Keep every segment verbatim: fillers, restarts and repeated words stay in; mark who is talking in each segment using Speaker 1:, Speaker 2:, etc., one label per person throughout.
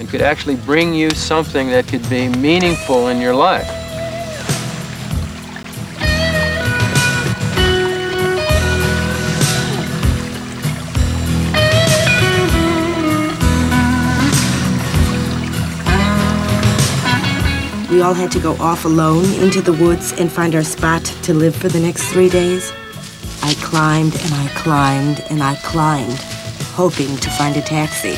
Speaker 1: and could actually bring you something that could be meaningful in your life.
Speaker 2: We all had to go off alone into the woods and find our spot to live for the next three days. I climbed and I climbed and I climbed, hoping to find a taxi.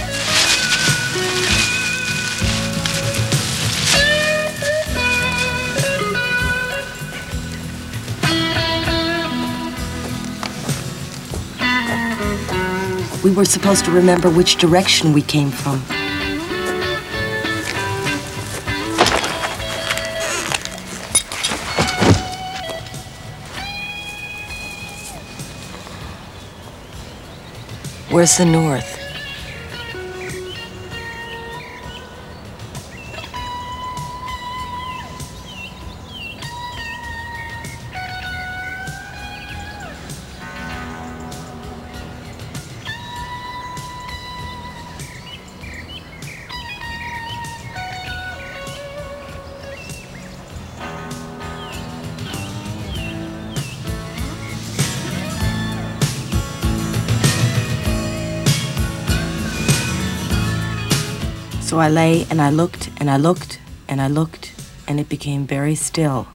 Speaker 2: We were supposed to remember which direction we came from. Where's the north? So I lay and I looked and I looked and I looked, and it became very still.